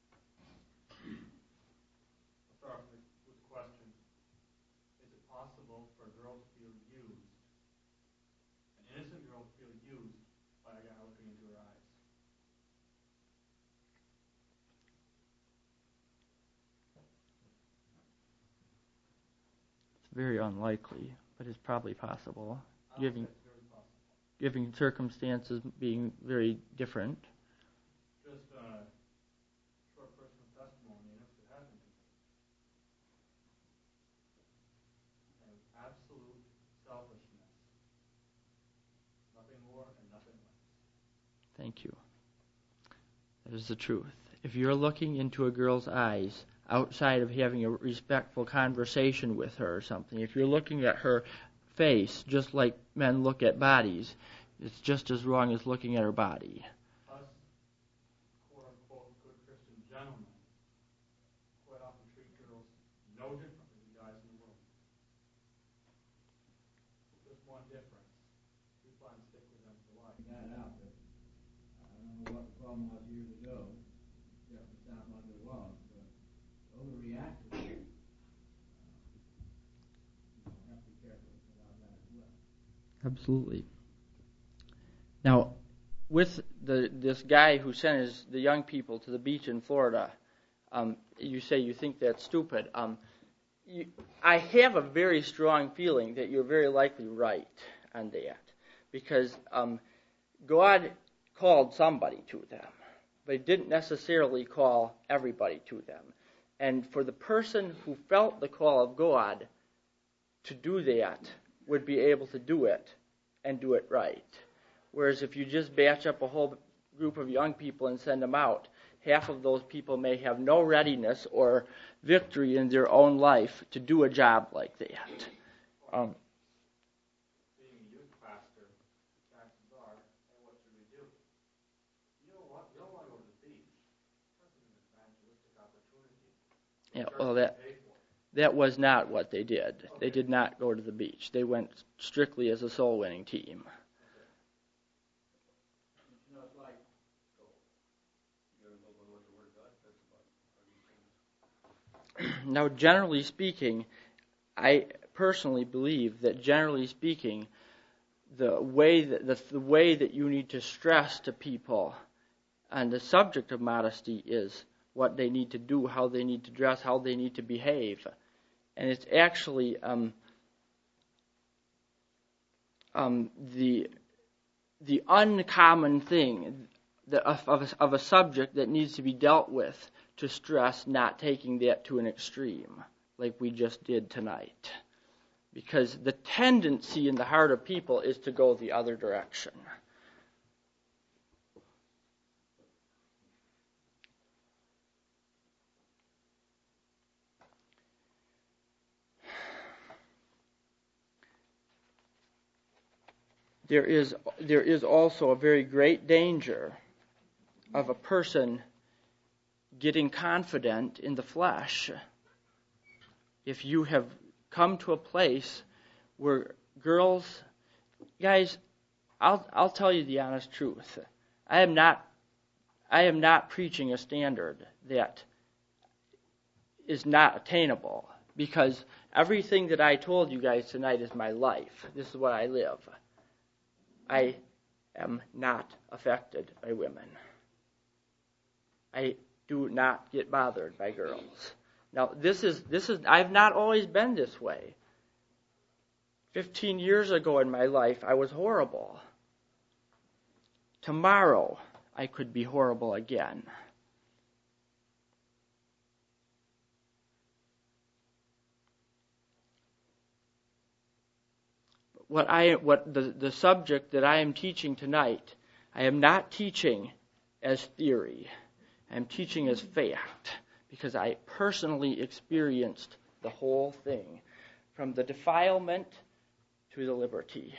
I'll start with the question, is it possible for a girl to feel used, an innocent girl to feel used by a guy looking into her eyes? It's very unlikely, but it's probably possible, It's very possible. given circumstances being very different. Just a short personal testimony, and if it happened to me. And absolute selfishness. Nothing more and nothing less. Thank you. That is the truth. If you're looking into a girl's eyes outside of having a respectful conversation with her or something, if you're looking at her face just like men look at bodies, it's just as wrong as looking at her body. Us, quote-unquote, good Christian gentlemen quite often treat girls no differently than guys in the world. Just one difference. We plan to stick with them for life. That out, but I don't know what the problem was years ago. It definitely sounds like it was, but overreacted. Absolutely. Now, with this guy who sent the young people to the beach in Florida, you say you think that's stupid. I have a very strong feeling that you're very likely right on that, because God called somebody to them, but He didn't necessarily call everybody to them. And for the person who felt the call of God to do that would be able to do it and do it right. Whereas if you just batch up a whole group of young people and send them out, half of those people may have no readiness or victory in their own life to do a job like that. Being a youth pastor, chances are, hey, what should we do? You know what? We don't want to go to the beach. That's an evangelistic opportunity. Yeah, well, that was not what they did. Okay. They did not go to the beach. They went strictly as a soul-winning team. Now, generally speaking, I personally believe that generally speaking, the way that you need to stress to people on the subject of modesty is what they need to do, how they need to dress, how they need to behave. And it's actually the uncommon thing of a subject that needs to be dealt with to stress not taking that to an extreme like we just did tonight. Because the tendency in the heart of people is to go the other direction. There is also a very great danger of a person getting confident in the flesh. If you have come to a place where guys, I'll tell you the honest truth. I am not preaching a standard that is not attainable, because everything that I told you guys tonight is my life. This is what I live. I am not affected by women. I do not get bothered by girls. Now, this is I've not always been this way. 15 years ago in my life, I was horrible. Tomorrow, I could be horrible again. The subject that I am teaching tonight, I am not teaching as theory. I am teaching as fact, because I personally experienced the whole thing, from the defilement to the liberty.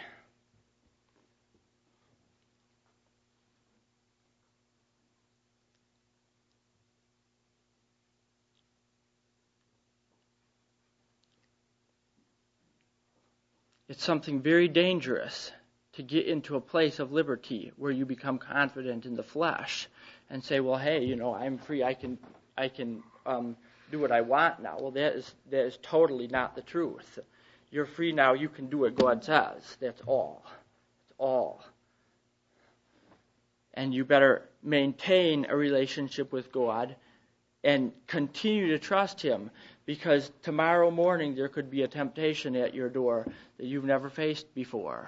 It's something very dangerous to get into a place of liberty where you become confident in the flesh and say, well, hey, I'm free. I can do what I want now. Well, that is totally not the truth. You're free now. You can do what God says. That's all. That's all. And you better maintain a relationship with God and continue to trust Him, because tomorrow morning there could be a temptation at your door that you've never faced before.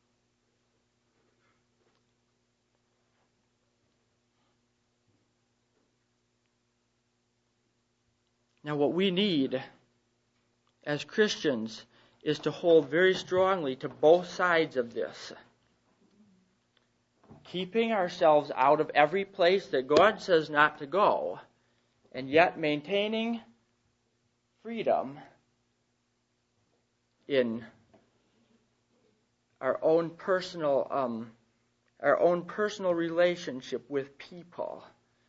Now, what we need as Christians is to hold very strongly to both sides of this. Keeping ourselves out of every place that God says not to go, and yet maintaining freedom in our own personal relationship with people.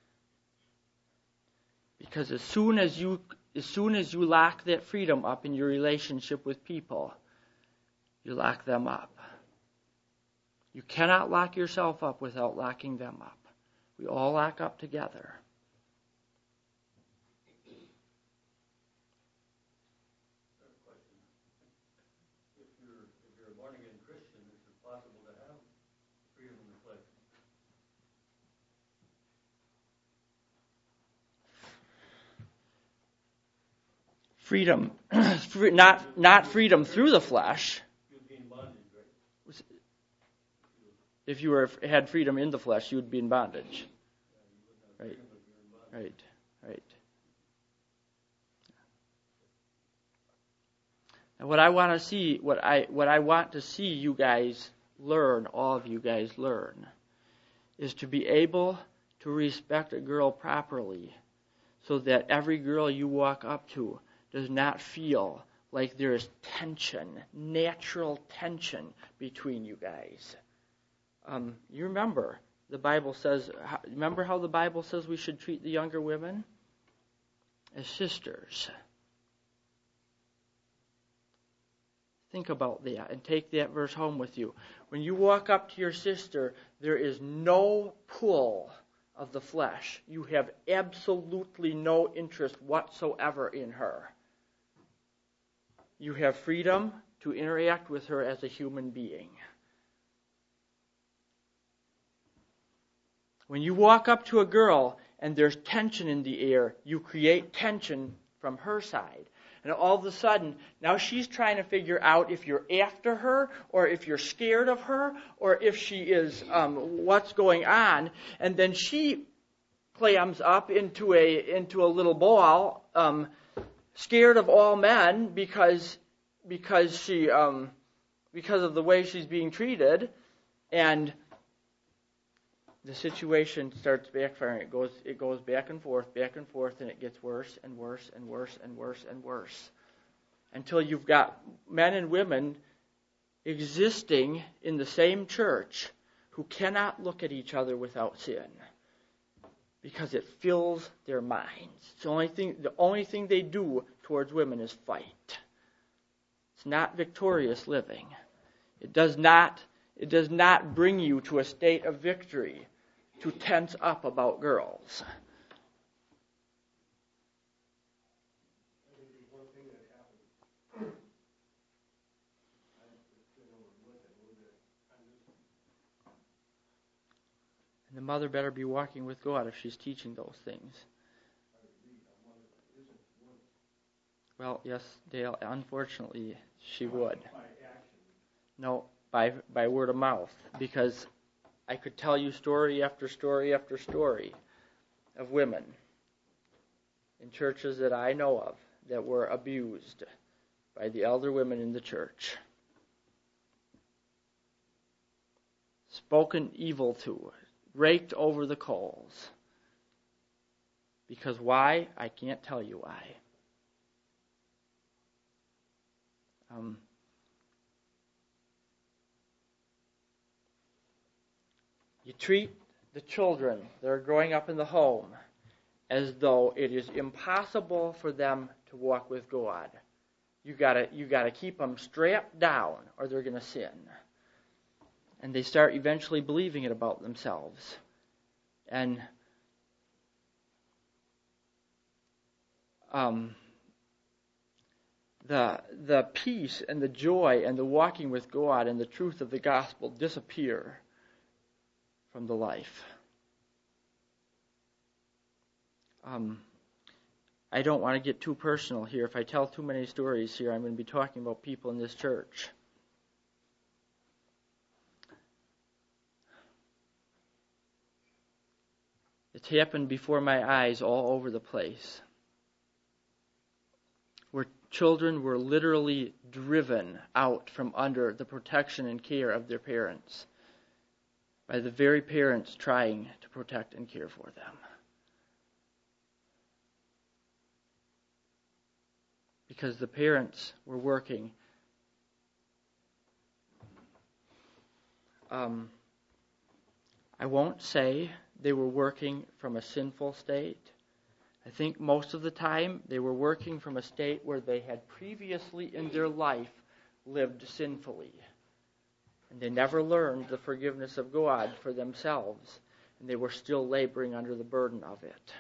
Because as soon as you lock that freedom up in your relationship with people, you lock them up. You cannot lock yourself up without locking them up. We all lock up together. If you're a born-again Christian, Freedom, not freedom through the flesh. If you had freedom in the flesh, you would be in bondage. Right. And what I want to see you guys learn, all of you guys learn, is to be able to respect a girl properly, so that every girl you walk up to does not feel like there is tension, natural tension between you guys. You remember the Bible says. Remember how the Bible says we should treat the younger women as sisters. Think about that and take that verse home with you. When you walk up to your sister, there is no pull of the flesh. You have absolutely no interest whatsoever in her. You have freedom to interact with her as a human being. When you walk up to a girl and there's tension in the air, you create tension from her side. And all of a sudden, now she's trying to figure out if you're after her, or if you're scared of her, or if she is, what's going on. And then she clams up into a little ball, scared of all men because of the way she's being treated, and the situation starts backfiring. It goes back and forth, and it gets worse and worse and worse and worse and worse, until you've got men and women existing in the same church who cannot look at each other without sin, because it fills their minds. The only thing they do towards women is fight. It's not victorious living. It does not bring you to a state of victory to tense up about girls. And the mother better be walking with God if she's teaching those things. Well, yes, Dale, unfortunately, she would. No, by word of mouth, because I could tell you story after story after story of women in churches that I know of that were abused by the elder women in the church, spoken evil to, raked over the coals. Because why? I can't tell you why. You treat the children that are growing up in the home as though it is impossible for them to walk with God. You gotta keep them strapped down, or they're gonna sin. And they start eventually believing it about themselves. And the peace and the joy and the walking with God and the truth of the gospel disappear from the life. I don't want to get too personal here. If I tell too many stories here, I'm going to be talking about people in this church. It's happened before my eyes all over the place, where children were literally driven out from under the protection and care of their parents by the very parents trying to protect and care for them. Because the parents were working. I won't say they were working from a sinful state. I think most of the time they were working from a state where they had previously in their life lived sinfully. And they never learned the forgiveness of God for themselves. And they were still laboring under the burden of it.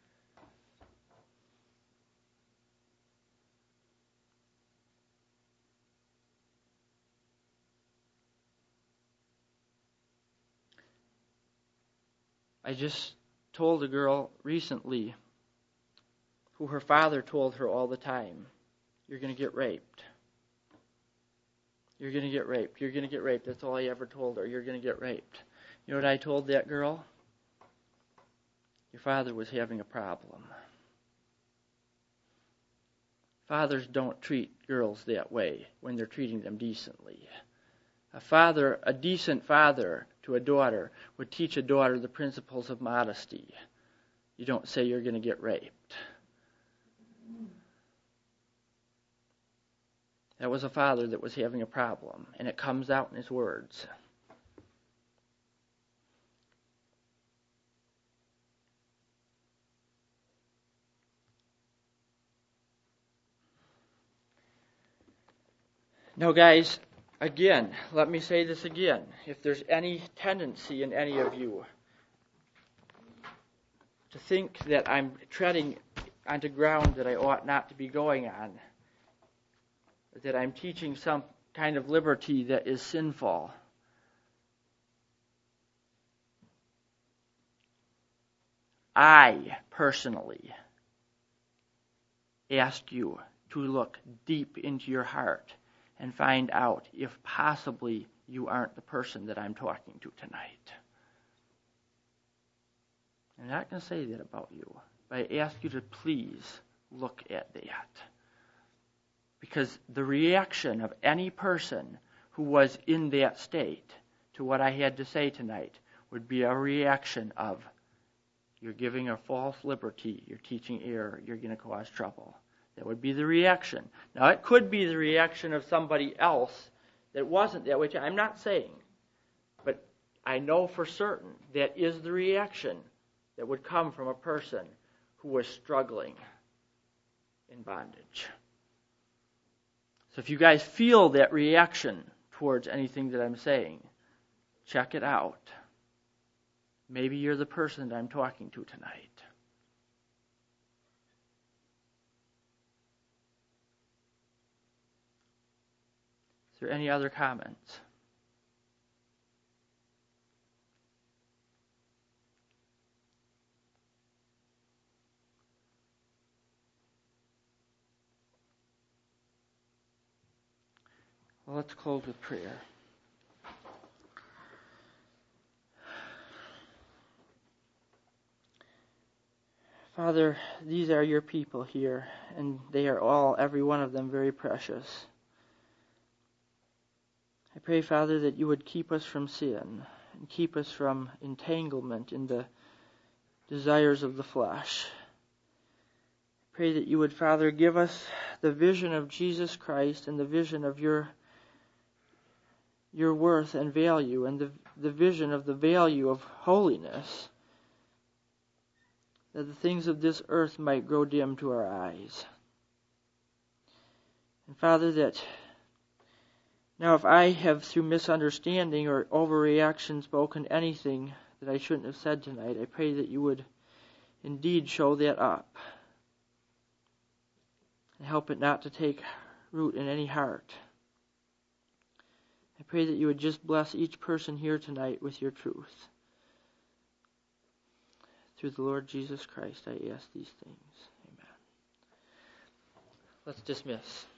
I just told a girl recently who her father told her all the time, you're going to get raped. You're going to get raped. You're going to get raped. That's all I ever told her. You're going to get raped. You know what I told that girl? Your father was having a problem. Fathers don't treat girls that way when they're treating them decently. A decent father to a daughter would teach a daughter the principles of modesty. You don't say you're going to get raped. That was a father that was having a problem, and it comes out in his words. Now, guys, again, let me say this again. If there's any tendency in any of you to think that I'm treading onto ground that I ought not to be going on, that I'm teaching some kind of liberty that is sinful, I personally ask you to look deep into your heart and find out if possibly you aren't the person that I'm talking to tonight. I'm not going to say that about you, but I ask you to please look at that. Because the reaction of any person who was in that state to what I had to say tonight would be a reaction of, you're giving a false liberty, you're teaching error, you're going to cause trouble. That would be the reaction. Now, it could be the reaction of somebody else that wasn't that way. I'm not saying, but I know for certain that is the reaction that would come from a person who was struggling in bondage. So if you guys feel that reaction towards anything that I'm saying, check it out. Maybe you're the person that I'm talking to tonight. Is there any other comments? Well, let's close with prayer. Father, these are your people here, and they are all, every one of them, very precious. I pray, Father, that you would keep us from sin and keep us from entanglement in the desires of the flesh. I pray that you would, Father, give us the vision of Jesus Christ and the vision of your worth and value and the vision of the value of holiness, that the things of this earth might grow dim to our eyes. And Father, that now if I have through misunderstanding or overreaction spoken anything that I shouldn't have said tonight, I pray that you would indeed show that up and help it not to take root in any heart. I pray that you would just bless each person here tonight with your truth. Through the Lord Jesus Christ, I ask these things. Amen. Let's dismiss.